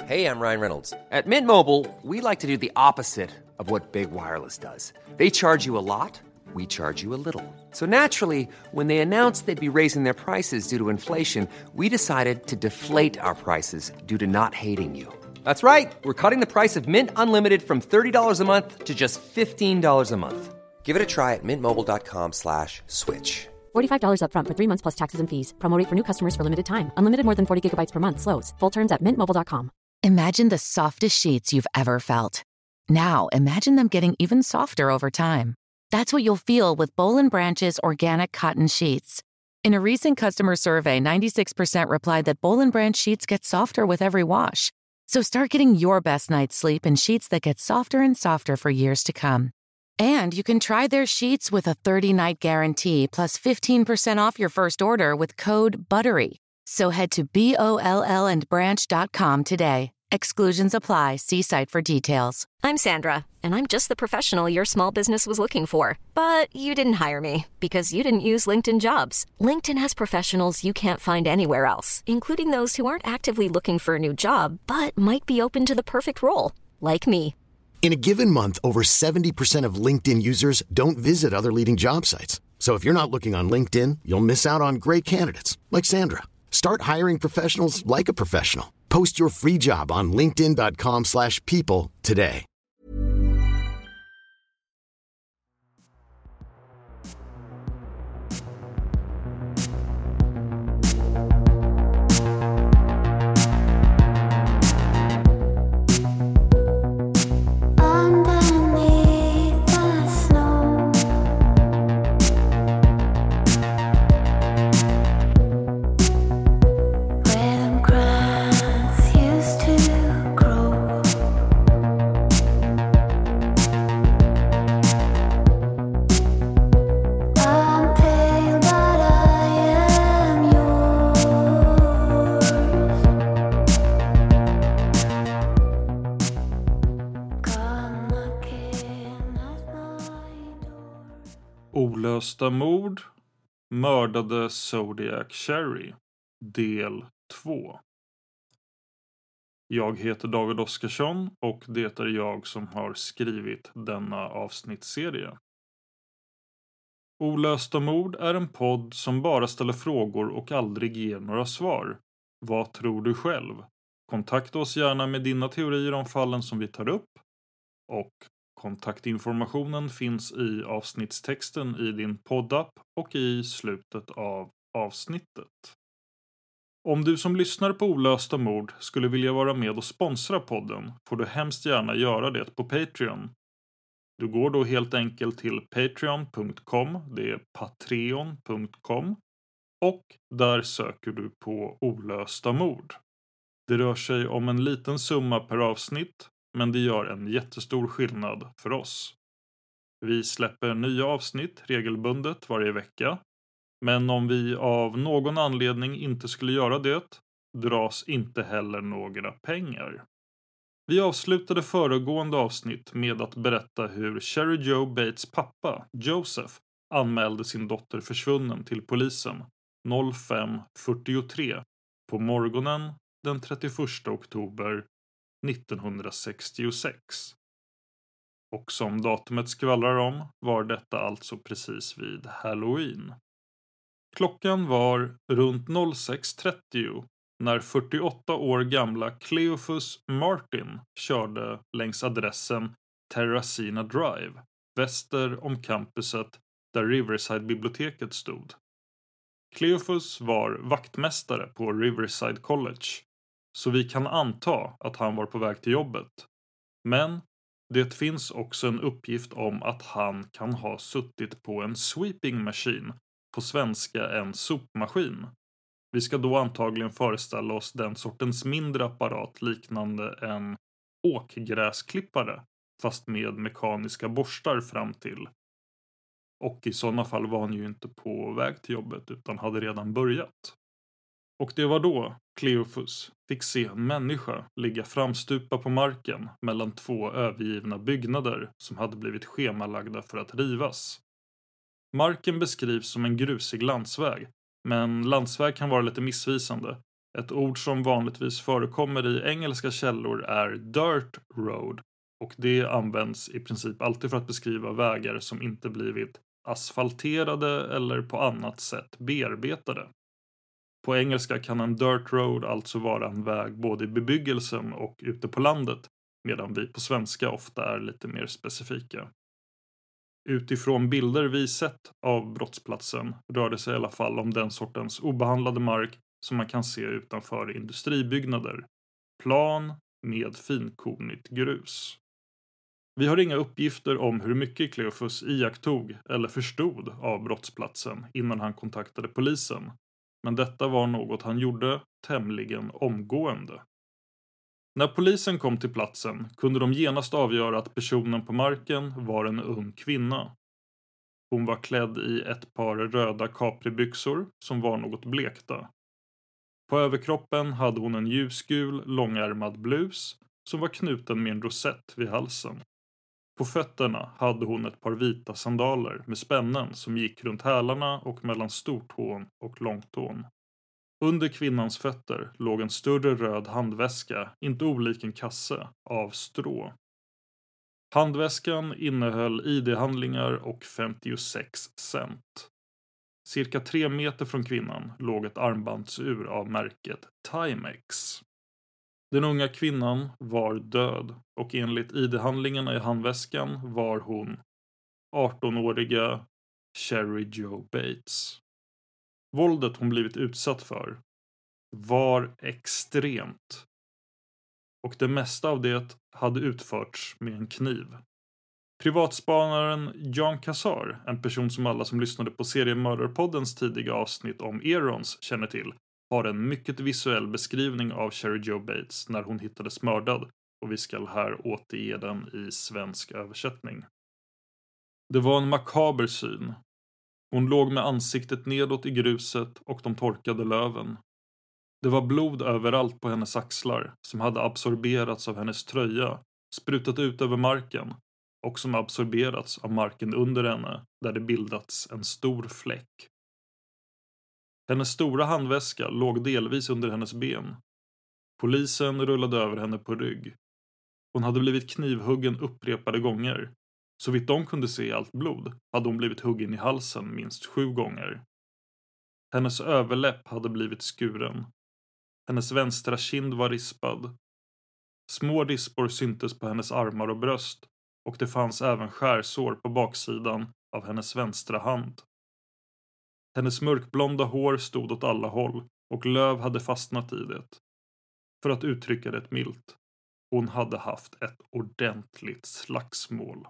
Hey, I'm Ryan Reynolds. At Mint Mobile, we like to do the opposite of what Big Wireless does. They charge you a lot, we charge you a little. So naturally, when they announced they'd be raising their prices due to inflation, we decided to deflate our prices due to not hating you. That's right. We're cutting the price of Mint Unlimited from $30 a month to just $15 a month. Give it a try at mintmobile.com/switch. $45 up front for 3 months plus taxes and fees. Promo rate for new customers for limited time. Unlimited more than 40 gigabytes per month slows. Full terms at mintmobile.com. Imagine the softest sheets you've ever felt. Now, imagine them getting even softer over time. That's what you'll feel with Boll & Branch's organic cotton sheets. In a recent customer survey, 96% replied that Boll & Branch sheets get softer with every wash. So start getting your best night's sleep in sheets that get softer and softer for years to come. And you can try their sheets with a 30-night guarantee plus 15% off your first order with code BUTTERY. So head to BOLLandbranch.com today. Exclusions apply. See site for details. I'm Sandra, and I'm just the professional your small business was looking for. But you didn't hire me because you didn't use LinkedIn Jobs. LinkedIn has professionals you can't find anywhere else, including those who aren't actively looking for a new job, but might be open to the perfect role, like me. In a given month, over 70% of LinkedIn users don't visit other leading job sites. So if you're not looking on LinkedIn, you'll miss out on great candidates like Sandra. Start hiring professionals like a professional. Post your free job on linkedin.com/people today. Olösta mord, mördade Zodiac Cherry, del 2. Jag heter David Oskarsson och det är jag som har skrivit denna avsnittsserie. Olösta mord är en podd som bara ställer frågor och aldrig ger några svar. Vad tror du själv? Kontakta oss gärna med dina teorier om fallen som vi tar upp, och kontaktinformationen finns i avsnittstexten i din poddapp och i slutet av avsnittet. Om du som lyssnar på Olösta mord skulle vilja vara med och sponsra podden får du hemskt gärna göra det på Patreon. Du går då helt enkelt till patreon.com, det är patreon.com, och där söker du på Olösta mord. Det rör sig om en liten summa per avsnitt, men det gör en jättestor skillnad för oss. Vi släpper nya avsnitt regelbundet varje vecka, men om vi av någon anledning inte skulle göra det, dras inte heller några pengar. Vi avslutade föregående avsnitt med att berätta hur Cherry Joe Bates pappa, Joseph, anmälde sin dotter försvunnen till polisen 05:43 på morgonen den 31 oktober 1966. Och som datumet skvallrar om var detta alltså precis vid Halloween. Klockan var runt 06:30 när 48 år gamla Cleophas Martin körde längs adressen Terracina Drive, väster om campuset där Riverside-biblioteket stod. Cleophas var vaktmästare på Riverside College, så vi kan anta att han var på väg till jobbet. Men det finns också en uppgift om att han kan ha suttit på en sweeping machine, på svenska en sopmaskin. Vi ska då antagligen föreställa oss den sortens mindre apparat liknande en åkgräsklippare, fast med mekaniska borstar fram till. Och i sådana fall var han ju inte på väg till jobbet utan hade redan börjat. Och det var då Cleophas fick se en människa ligga framstupa på marken mellan två övergivna byggnader som hade blivit schemalagda för att rivas. Marken beskrivs som en grusig landsväg, men landsväg kan vara lite missvisande. Ett ord som vanligtvis förekommer i engelska källor är dirt road och det används i princip alltid för att beskriva vägar som inte blivit asfalterade eller på annat sätt bearbetade. På engelska kan en dirt road alltså vara en väg både i bebyggelsen och ute på landet, medan vi på svenska ofta är lite mer specifika. Utifrån bilder vi sett av brottsplatsen rör det sig i alla fall om den sortens obehandlade mark som man kan se utanför industribyggnader. Plan med finkornigt grus. Vi har inga uppgifter om hur mycket Kleophas iakttog eller förstod av brottsplatsen innan han kontaktade polisen. Men detta var något han gjorde tämligen omgående. När polisen kom till platsen kunde de genast avgöra att personen på marken var en ung kvinna. Hon var klädd i ett par röda capribyxor som var något blekta. På överkroppen hade hon en ljusgul, långärmad blus som var knuten med en rosett vid halsen. På fötterna hade hon ett par vita sandaler med spännen som gick runt hälarna och mellan stortån och långtån. Under kvinnans fötter låg en större röd handväska, inte olik en kasse, av strå. Handväskan innehöll ID-handlingar och 56 cent. Cirka 3 meter från kvinnan låg ett armbandsur av märket Timex. Den unga kvinnan var död och enligt ID-handlingarna i handväskan var hon 18-åriga Sherry Jo Bates. Våldet hon blivit utsatt för var extremt. Och det mesta av det hade utförts med en kniv. Privatspanaren Jan Kassar, en person som alla som lyssnade på seriemördarpoddens tidiga avsnitt om Erons känner till, har en mycket visuell beskrivning av Sherry Jo Bates när hon hittades mördad och vi ska här återge den i svensk översättning. Det var en makaber syn. Hon låg med ansiktet nedåt i gruset och de torkade löven. Det var blod överallt på hennes axlar som hade absorberats av hennes tröja, sprutat ut över marken och som absorberats av marken under henne där det bildats en stor fläck. Hennes stora handväska låg delvis under hennes ben. Polisen rullade över henne på rygg. Hon hade blivit knivhuggen upprepade gånger. Så vitt de kunde se allt blod hade hon blivit huggen i halsen minst 7 gånger. Hennes överläpp hade blivit skuren. Hennes vänstra kind var rispad. Små rispor syntes på hennes armar och bröst och det fanns även skärsår på baksidan av hennes vänstra hand. Hennes mörkblonda hår stod åt alla håll och löv hade fastnat i det. För att uttrycka det milt, hon hade haft ett ordentligt slagsmål.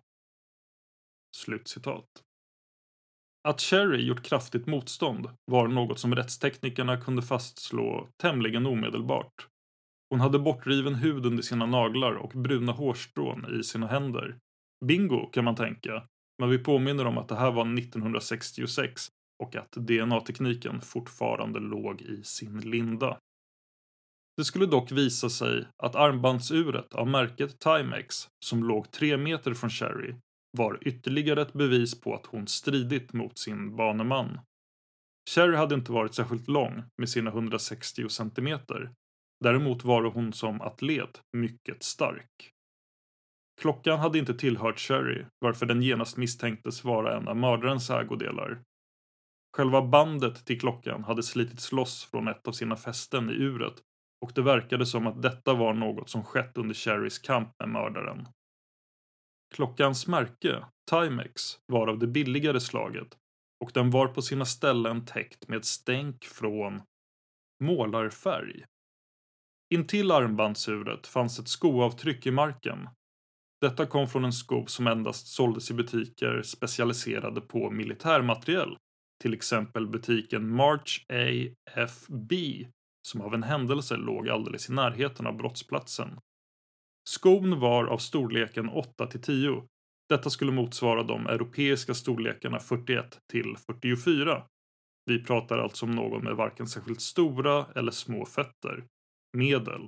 Slutcitat. Att Sherry gjort kraftigt motstånd var något som rättsteknikerna kunde fastslå tämligen omedelbart. Hon hade bortriven hud under sina naglar och bruna hårstrån i sina händer. Bingo kan man tänka, men vi påminner om att det här var 1966 och att DNA-tekniken fortfarande låg i sin linda. Det skulle dock visa sig att armbandsuret av märket Timex som låg 3 meter från Sherry var ytterligare ett bevis på att hon stridit mot sin baneman. Sherry hade inte varit särskilt lång med sina 160 centimeter. Däremot var hon som atlet mycket stark. Klockan hade inte tillhört Sherry, varför den genast misstänktes vara en av mördarens ägodelar. Själva bandet till klockan hade slitits loss från ett av sina fästen i uret och det verkade som att detta var något som skett under Sherrys kamp med mördaren. Klockans märke, Timex, var av det billigare slaget och den var på sina ställen täckt med stänk från målarfärg. Intill armbandsuret fanns ett skoavtryck i marken. Detta kom från en skov som endast såldes i butiker specialiserade på militärmateriel, till exempel butiken March AFB som av en händelse låg alldeles i närheten av brottsplatsen. Skon var av storleken 8-10. Detta skulle motsvara de europeiska storlekarna 41-44. Vi pratar alltså om någon med varken särskilt stora eller små fötter. Medel.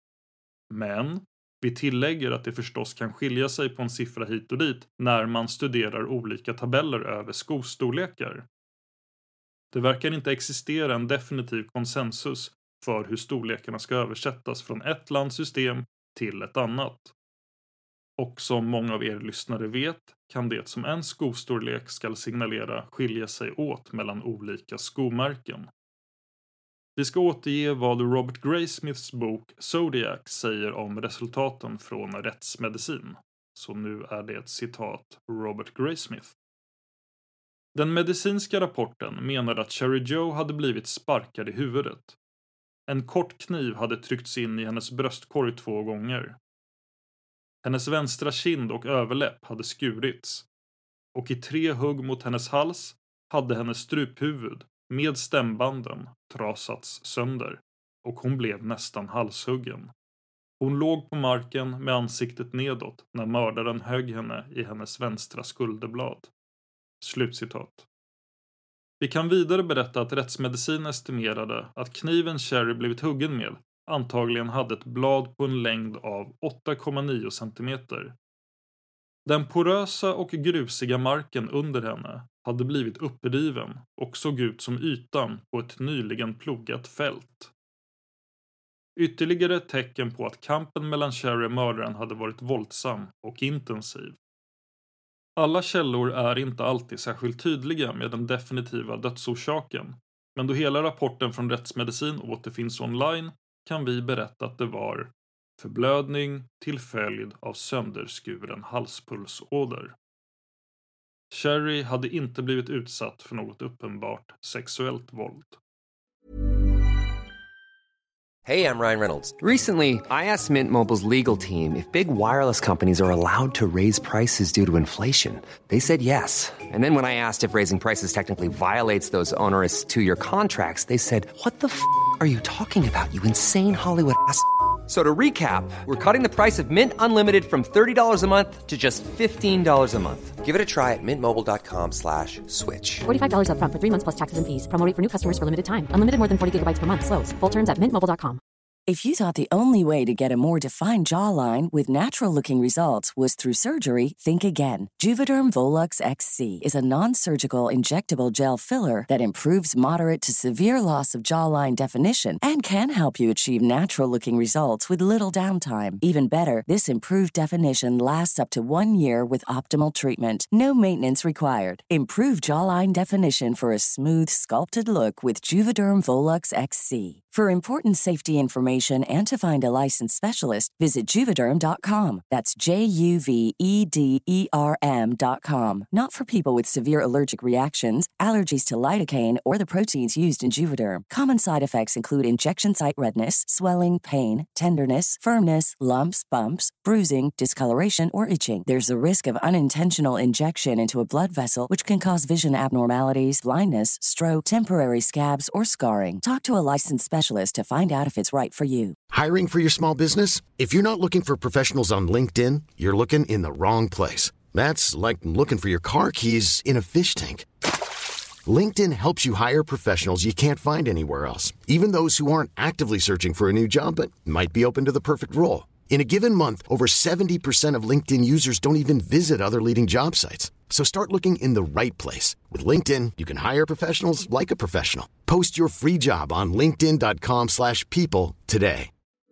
Men vi tillägger att det förstås kan skilja sig på en siffra hit och dit när man studerar olika tabeller över skostorlekar. Det verkar inte existera en definitiv konsensus för hur storlekarna ska översättas från ett lands system till ett annat. Och som många av er lyssnare vet kan det som en skostorlek ska signalera skilja sig åt mellan olika skomärken. Vi ska återge vad Robert Graysmiths bok Zodiac säger om resultaten från rättsmedicin. Så nu är det ett citat Robert Graysmith. Den medicinska rapporten menade att Cherry Joe hade blivit sparkad i huvudet. En kort kniv hade tryckts in i hennes bröstkorg 2 gånger. Hennes vänstra kind och överläpp hade skurits. Och i 3 hugg mot hennes hals hade hennes struphuvud med stämbanden trasats sönder. Och hon blev nästan halshuggen. Hon låg på marken med ansiktet nedåt när mördaren högg henne i hennes vänstra skulderblad. Slutcitat. Vi kan vidare berätta att rättsmedicin estimerade att kniven Cherry blivit huggen med antagligen hade ett blad på en längd av 8,9 centimeter. Den porösa och grusiga marken under henne hade blivit uppriven och såg ut som ytan på ett nyligen plogat fält. Ytterligare tecken på att kampen mellan Cherry och mördaren hade varit våldsam och intensiv. Alla källor är inte alltid särskilt tydliga med den definitiva dödsorsaken, men då hela rapporten från rättsmedicin återfinns online kan vi berätta att det var förblödning till följd av sönderskuren halspulsåder. Cherry hade inte blivit utsatt för något uppenbart sexuellt våld. Hey, I'm Ryan Reynolds. Recently, I asked Mint Mobile's legal team if big wireless companies are allowed to raise prices due to inflation. They said yes. And then when I asked if raising prices technically violates those onerous 2-year contracts, they said, "What the f*** are you talking about, you insane Hollywood ass?" So to recap, we're cutting the price of Mint Unlimited from $30 a month to just $15 a month. Give it a try at mintmobile.com/switch. $45 up front for 3 months plus taxes and fees. Promo rate for new customers for limited time. Unlimited more than 40 gigabytes per month slows. Full terms at mintmobile.com. If you thought the only way to get a more defined jawline with natural-looking results was through surgery, think again. Juvederm Volux XC is a non-surgical injectable gel filler that improves moderate to severe loss of jawline definition and can help you achieve natural-looking results with little downtime. Even better, this improved definition lasts up to 1 year with optimal treatment. No maintenance required. Improve jawline definition for a smooth, sculpted look with Juvederm Volux XC. For important safety information and to find a licensed specialist, visit Juvederm.com. That's Juvederm.com. Not for people with severe allergic reactions, allergies to lidocaine, or the proteins used in Juvederm. Common side effects include injection site redness, swelling, pain, tenderness, firmness, lumps, bumps, bruising, discoloration, or itching. There's a risk of unintentional injection into a blood vessel, which can cause vision abnormalities, blindness, stroke, temporary scabs, or scarring. Talk to a licensed specialist to find out if it's right for you. Hiring for your small business? If you're not looking for professionals on LinkedIn, you're looking in the wrong place. That's like looking for your car keys in a fish tank. LinkedIn helps you hire professionals you can't find anywhere else, even those who aren't actively searching for a new job but might be open to the perfect role. In a given month, over 70% of LinkedIn users don't even visit other leading job sites. So start looking in the right place. With LinkedIn, you can hire professionals like a professional. Post your free job on linkedin.com/people today.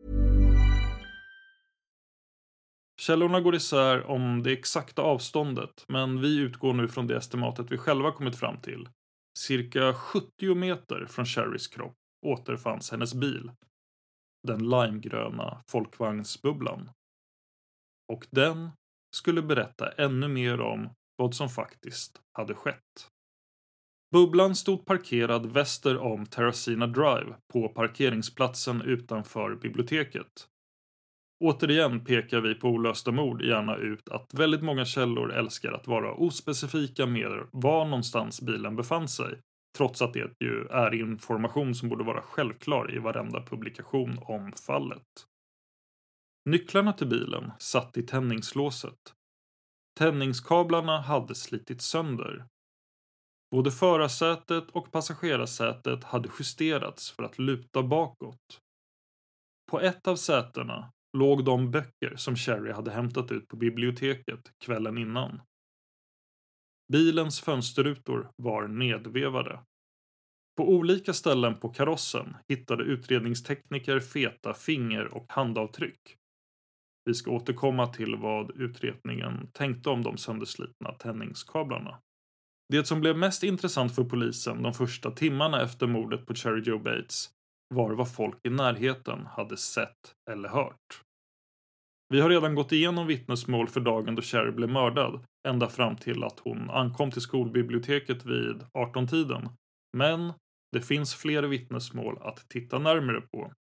Källorna går isär om det exakta avståndet, men vi utgår nu från det estimatet vi själva kommit fram till. Cirka 70 meter från Cherrys kropp återfanns hennes bil. Den limegröna folkvagnsbubblan. Och den skulle berätta ännu mer om vad som faktiskt hade skett. Bubblan stod parkerad väster om Terracina Drive på parkeringsplatsen utanför biblioteket. Återigen pekar vi på olösta mord gärna ut att väldigt många källor älskar att vara ospecifika med var någonstans bilen befann sig, trots att det ju är information som borde vara självklar i varenda publikation om fallet. Nycklarna till bilen satt i tändningslåset. Tändningskablarna hade slitit sönder. Både förarsätet och passagerarsätet hade justerats för att luta bakåt. På ett av sätena låg de böcker som Cherry hade hämtat ut på biblioteket kvällen innan. Bilens fönsterrutor var nedvevade. På olika ställen på karossen hittade utredningstekniker feta finger- och handavtryck. Vi ska återkomma till vad utredningen tänkte om de sönderslitna tändningskablarna. Det som blev mest intressant för polisen de första timmarna efter mordet på Cherry Joe Bates var vad folk i närheten hade sett eller hört. Vi har redan gått igenom vittnesmål för dagen då Cherry blev mördad, ända fram till att hon ankom till skolbiblioteket vid 18-tiden. Men det finns fler vittnesmål att titta närmare på.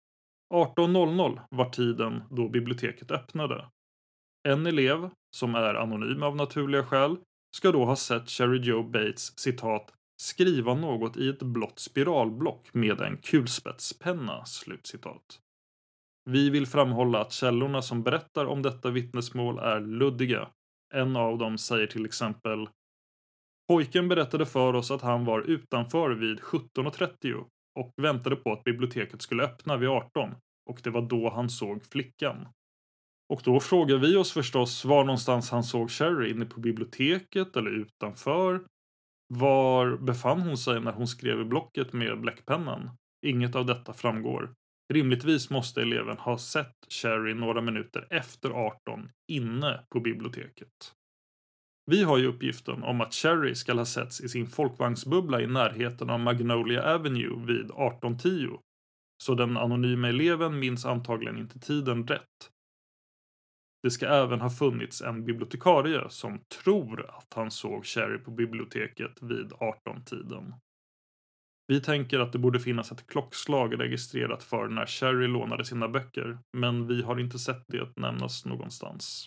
18:00 var tiden då biblioteket öppnade. En elev, som är anonym av naturliga skäl, ska då ha sett Cherry Joe Bates, citat, skriva något i ett blått spiralblock med en kulspetspenna, slutcitat. Vi vill framhålla att källorna som berättar om detta vittnesmål är luddiga. En av dem säger till exempel: pojken berättade för oss att han var utanför vid 17:30 och väntade på att biblioteket skulle öppna vid 18, och det var då han såg flickan. Och då frågar vi oss förstås var någonstans han såg Cherry, inne på biblioteket eller utanför. Var befann hon sig när hon skrev i blocket med bläckpennan? Inget av detta framgår. Rimligtvis måste eleven ha sett Cherry några minuter efter 18 inne på biblioteket. Vi har ju uppgiften om att Cherry ska ha setts i sin folkvagnsbubbla i närheten av Magnolia Avenue vid 18:10. Så den anonyma eleven minns antagligen inte tiden rätt. Det ska även ha funnits en bibliotekarie som tror att han såg Cherry på biblioteket vid 18-tiden. Vi tänker att det borde finnas ett klockslag registrerat för när Cherry lånade sina böcker, men vi har inte sett det nämnas någonstans.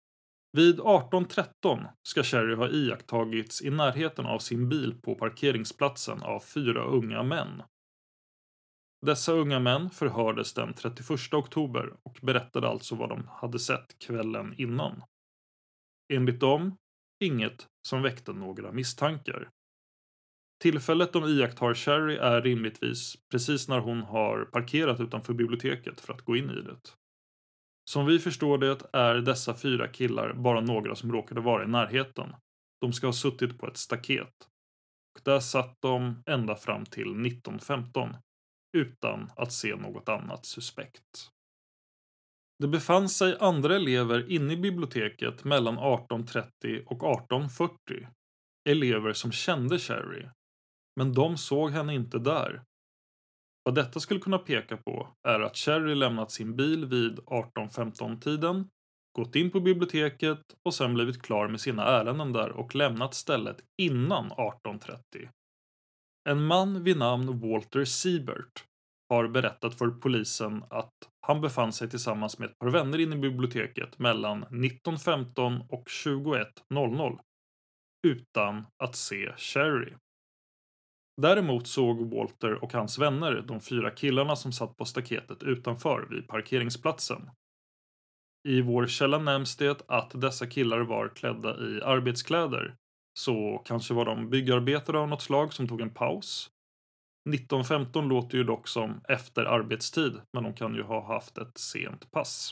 Vid 18:13 ska Cherry ha iakttagits i närheten av sin bil på parkeringsplatsen av 4 unga män. Dessa unga män förhördes den 31 oktober och berättade alltså vad de hade sett kvällen innan. Enligt dem, inget som väckte några misstankar. Tillfället de iakttar Cherry är rimligtvis precis när hon har parkerat utanför biblioteket för att gå in i det. Som vi förstår det är dessa 4 killar bara några som råkade vara i närheten. De ska ha suttit på ett staket. Och där satt de ända fram till 19:15 utan att se något annat suspekt. Det befann sig andra elever inne i biblioteket mellan 18:30 och 18:40. Elever som kände Cherry. Men de såg henne inte där. Vad detta skulle kunna peka på är att Cherry lämnat sin bil vid 18:15-tiden, gått in på biblioteket och sen blivit klar med sina ärenden där och lämnat stället innan 18:30. En man vid namn Walter Siebert har berättat för polisen att han befann sig tillsammans med ett par vänner inne i biblioteket mellan 19:15 och 21:00 utan att se Cherry. Däremot såg Walter och hans vänner de 4 killarna som satt på staketet utanför vid parkeringsplatsen. I vår källa nämns det att dessa killar var klädda i arbetskläder, så kanske var de byggarbetare av något slag som tog en paus. 19:15 låter ju dock som efter arbetstid, men de kan ju ha haft ett sent pass.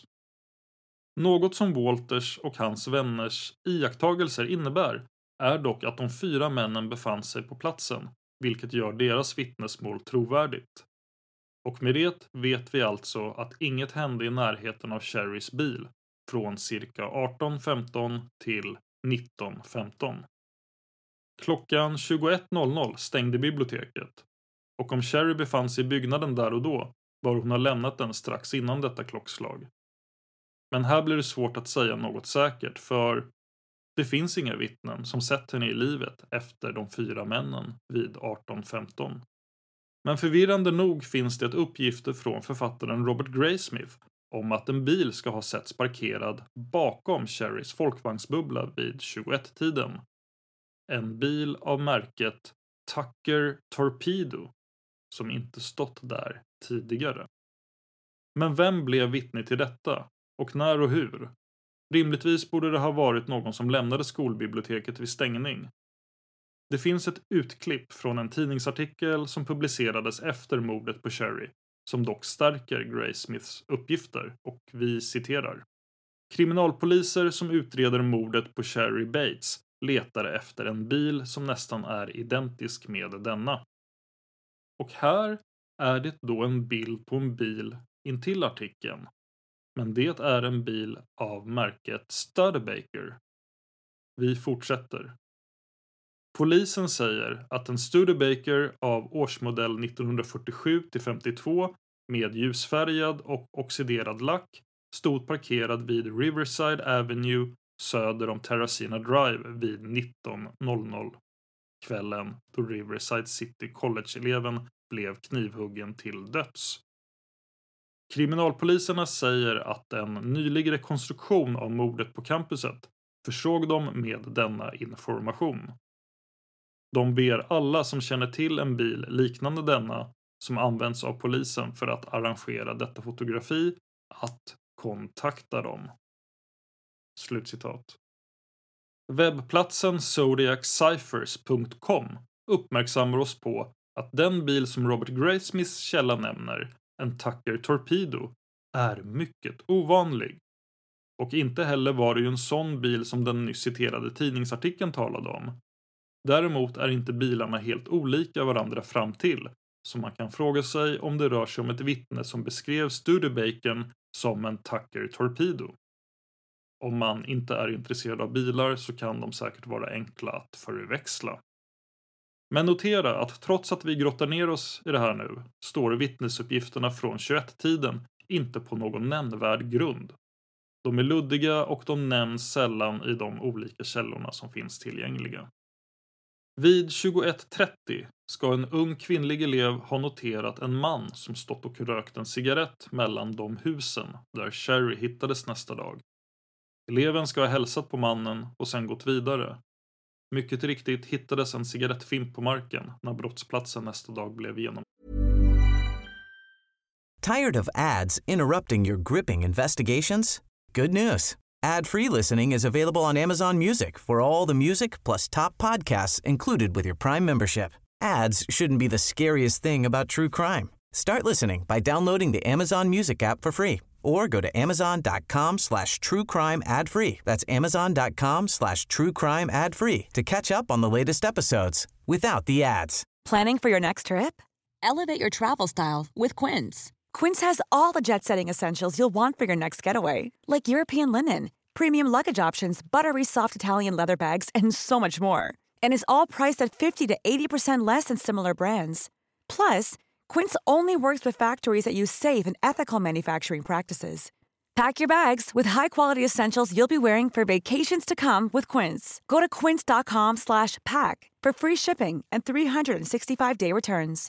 Något som Walters och hans vänners iakttagelser innebär är dock att de 4 männen befann sig på platsen, vilket gör deras vittnesmål trovärdigt. Och med det vet vi alltså att inget hände i närheten av Cherrys bil från cirka 18:15 till 19:15. Klockan 21:00 stängde biblioteket, och om Cherry befann sig i byggnaden där och då bör hon ha lämnat den strax innan detta klockslag. Men här blir det svårt att säga något säkert, för det finns inga vittnen som sett henne i livet efter de 4 männen vid 18:15. Men förvirrande nog finns det uppgifter från författaren Robert Graysmith om att en bil ska ha setts parkerad bakom Cherrys folkvagnsbubbla vid 21-tiden. En bil av märket Tucker Torpedo som inte stått där tidigare. Men vem blev vittne till detta? Och när och hur? Rimligtvis borde det ha varit någon som lämnade skolbiblioteket vid stängning. Det finns ett utklipp från en tidningsartikel som publicerades efter mordet på Cherry, som dock stärker Graysmiths uppgifter, och vi citerar. Kriminalpoliser som utreder mordet på Cherry Bates letar efter en bil som nästan är identisk med denna. Och här är det då en bild på en bil intill artikeln. Men det är en bil av märket Studebaker. Vi fortsätter. Polisen säger att en Studebaker av årsmodell 1947-52 med ljusfärgad och oxiderad lack stod parkerad vid Riverside Avenue söder om Terracina Drive vid 19:00 kvällen då Riverside City College-eleven blev knivhuggen till döds. Kriminalpoliserna säger att en nylig rekonstruktion av mordet på campuset försåg dem med denna information. De ber alla som känner till en bil liknande denna som används av polisen för att arrangera detta fotografi att kontakta dem. Slutcitat. Webbplatsen zodiacciphers.com uppmärksammar oss på att den bil som Robert Graysmiths källa nämner, en Tucker Torpedo, är mycket ovanlig. Och inte heller var det ju en sån bil som den nyss citerade tidningsartikeln talade om. Däremot är inte bilarna helt olika varandra fram till, så man kan fråga sig om det rör sig om ett vittne som beskrev Studebakern som en Tucker Torpedo. Om man inte är intresserad av bilar så kan de säkert vara enkla att förväxla. Men notera att trots att vi grottar ner oss i det här nu står vittnesuppgifterna från 21-tiden inte på någon nämnvärd grund. De är luddiga och de nämns sällan i de olika källorna som finns tillgängliga. Vid 21:30 ska en ung kvinnlig elev ha noterat en man som stått och rökt en cigarett mellan de husen där Sherry hittades nästa dag. Eleven ska ha hälsat på mannen och sen gått vidare. Mycket riktigt hittades en cigarettfimp på marken när brottsplatsen nästa dag blev genom. Tired of ads interrupting your gripping investigations? Good news. Ad-free listening is available on Amazon Music for all the music plus top podcasts included with your Prime membership. Ads shouldn't be the scariest thing about true crime. Start listening by downloading the Amazon Music app for free or go to amazon.com/truecrime ad-free. That's amazon.com/truecrime ad-free to catch up on the latest episodes without the ads. Planning for your next trip? Elevate your travel style with Quince. Quince has all the jet-setting essentials you'll want for your next getaway, like European linen, premium luggage options, buttery soft Italian leather bags, and so much more. And is all priced at 50 to 80% less than similar brands. Plus, Quince only works with factories that use safe and ethical manufacturing practices. Pack your bags with high-quality essentials you'll be wearing for vacations to come with Quince. Go to quince.com/pack for free shipping and 365-day returns.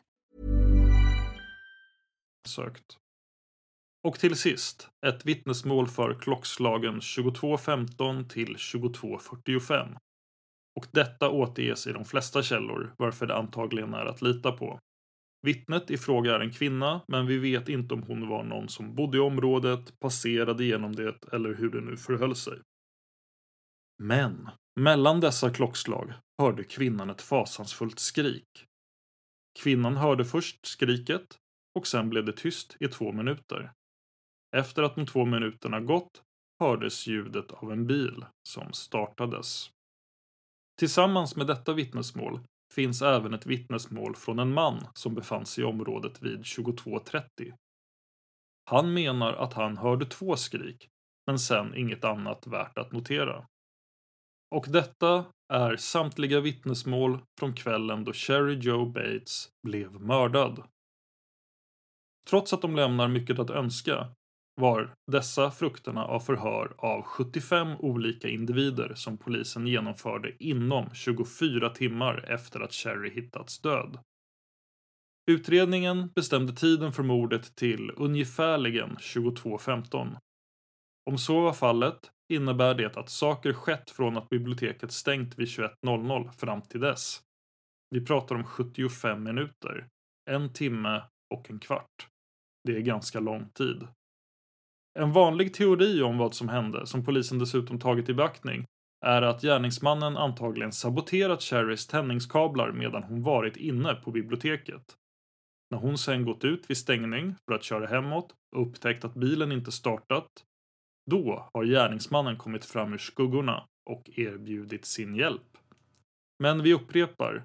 Sökt. Och till sist, ett vittnesmål för klockslagen 22:15 till 22:45. Och detta återges i de flesta källor, varför det antagligen är att lita på. Vittnet i fråga är en kvinna, men vi vet inte om hon var någon som bodde i området, passerade genom det eller hur det nu förhöll sig. Men mellan dessa klockslag hörde kvinnan ett fasansfullt skrik. Kvinnan hörde först skriket och sen blev det tyst i 2 minuter. Efter att de 2 minuterna gått hördes ljudet av en bil som startades. Tillsammans med detta vittnesmål finns även ett vittnesmål från en man som befann sig i området vid 22:30. Han menar att han hörde 2 skrik, men sen inget annat värt att notera. Och detta är samtliga vittnesmål från kvällen då Sherry Joe Bates blev mördad. Trots att de lämnar mycket att önska var dessa frukterna av förhör av 75 olika individer som polisen genomförde inom 24 timmar efter att Sherry hittats död. Utredningen bestämde tiden för mordet till ungefärligen 22:15. Om så var fallet innebär det att saker skett från att biblioteket stängt vid 21:00 fram till dess. Vi pratar om 75 minuter, 1 timme och en kvart. Det är ganska lång tid. En vanlig teori om vad som hände, som polisen dessutom tagit i beaktning, är att gärningsmannen antagligen saboterat Sherrys tändningskablar medan hon varit inne på biblioteket. När hon sen gått ut vid stängning för att köra hemåt och upptäckt att bilen inte startat, då har gärningsmannen kommit fram ur skuggorna och erbjudit sin hjälp. Men vi upprepar,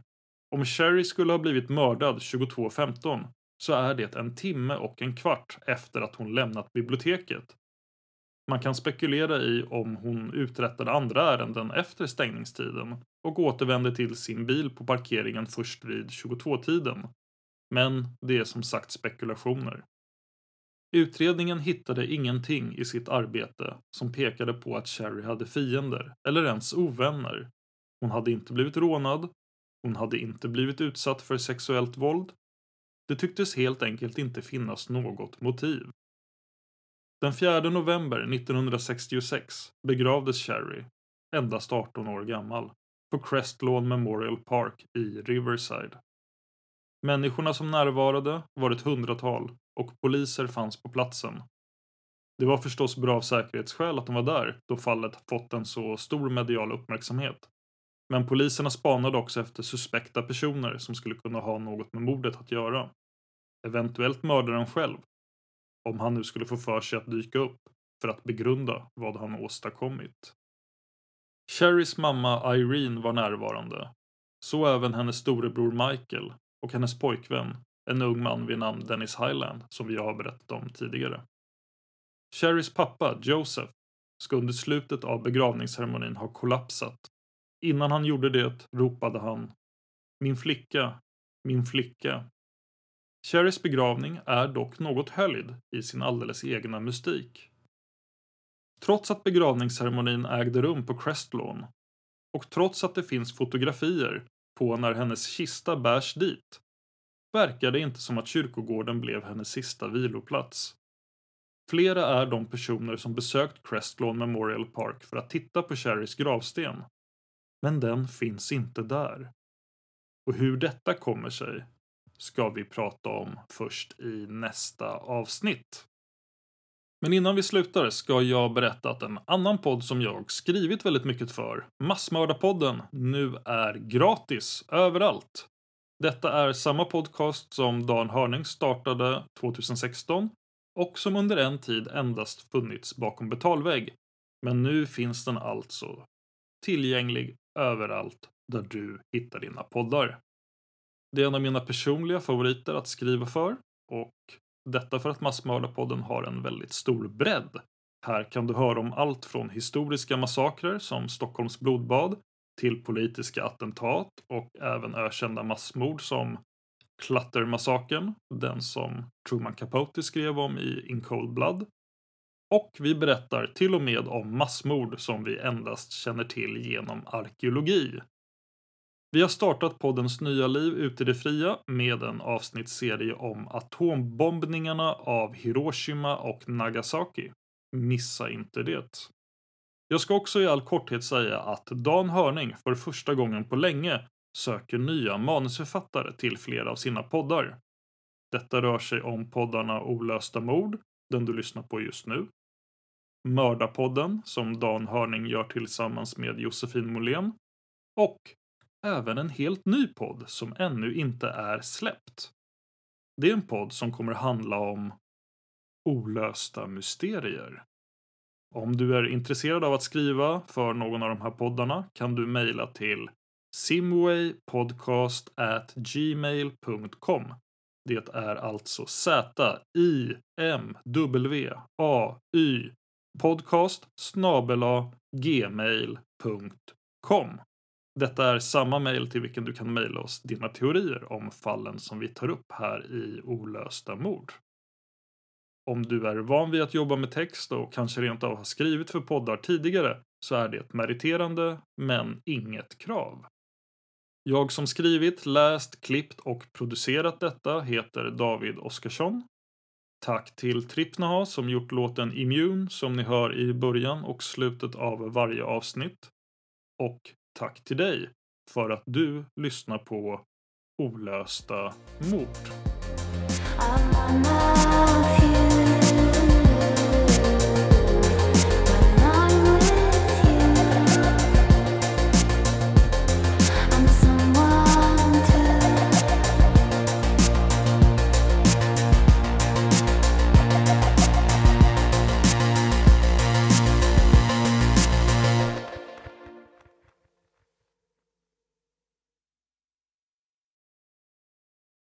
Om Sherry skulle ha blivit mördad 22:15 så är det 1 timme och 1 kvart efter att hon lämnat biblioteket. Man kan spekulera i om hon uträttade andra ärenden efter stängningstiden och återvände till sin bil på parkeringen först vid 22-tiden. Men det är som sagt spekulationer. Utredningen hittade ingenting i sitt arbete som pekade på att Sherry hade fiender eller ens ovänner. Hon hade inte blivit rånad. Hon hade inte blivit utsatt för sexuellt våld. Det tycktes helt enkelt inte finnas något motiv. Den 4 november 1966 begravdes Sherry, endast 18 år gammal, på Crestlawn Memorial Park i Riverside. Människorna som närvarade var ett 100-tal och poliser fanns på platsen. Det var förstås bra av säkerhetsskäl att de var där då fallet fått en så stor medial uppmärksamhet. Men poliserna spanade också efter suspekta personer som skulle kunna ha något med mordet att göra. Eventuellt mördaren själv, om han nu skulle få för sig att dyka upp för att begrunda vad han åstadkommit. Sherrys mamma Irene var närvarande, så även hennes storebror Michael och hennes pojkvän, en ung man vid namn Dennis Highland som vi har berättat om tidigare. Sherrys pappa Joseph ska under slutet av begravningsceremonin ha kollapsat. Innan han gjorde det ropade han: "Min flicka, min flicka." Sherrys begravning är dock något höljd i sin alldeles egna mystik. Trots att begravningsceremonin ägde rum på Crestlawn och trots att det finns fotografier på när hennes kista bärs dit, verkar det inte som att kyrkogården blev hennes sista viloplats. Flera är de personer som besökt Crestlawn Memorial Park för att titta på Sherrys gravsten. Men den finns inte där. Och hur detta kommer sig ska vi prata om först i nästa avsnitt. Men innan vi slutar ska jag berätta att en annan podd som jag skrivit väldigt mycket för, Massmördarpodden, nu är gratis överallt. Detta är samma podcast som Dan Hörning startade 2016 och som under en tid endast funnits bakom betalvägg. Men nu finns den alltså tillgänglig överallt där du hittar dina poddar. Det är en av mina personliga favoriter att skriva för och detta för att Massmördarpodden har en väldigt stor bredd. Här kan du höra om allt från historiska massakrer som Stockholms blodbad till politiska attentat och även ökända massmord som Cluttermassakern, den som Truman Capote skrev om i In Cold Blood. Och vi berättar till och med om massmord som vi endast känner till genom arkeologi. Vi har startat poddens nya liv ute i det fria med en avsnittsserie om atombombningarna av Hiroshima och Nagasaki. Missa inte det. Jag ska också i all korthet säga att Dan Hörning för första gången på länge söker nya manusförfattare till flera av sina poddar. Detta rör sig om poddarna Olösta mord, den du lyssnar på just nu. Mördarpodden, som Dan Hörning gör tillsammans med Josefin Molén. Och även en helt ny podd som ännu inte är släppt. Det är en podd som kommer handla om olösta mysterier. Om du är intresserad av att skriva för någon av de här poddarna kan du mejla till simwaypodcast@gmail.com. Det är alltså ZIMWAY podcast@gmail.com. Detta är samma mejl till vilken du kan mejla oss dina teorier om fallen som vi tar upp här i Olösta mord. Om du är van vid att jobba med text och kanske rent av har skrivit för poddar tidigare så är det ett meriterande men inget krav. Jag som skrivit, läst, klippt och producerat detta heter David Oskarsson. Tack till Trippnaha som gjort låten Immune som ni hör i början och slutet av varje avsnitt. Och tack till dig för att du lyssnar på Olösta mord.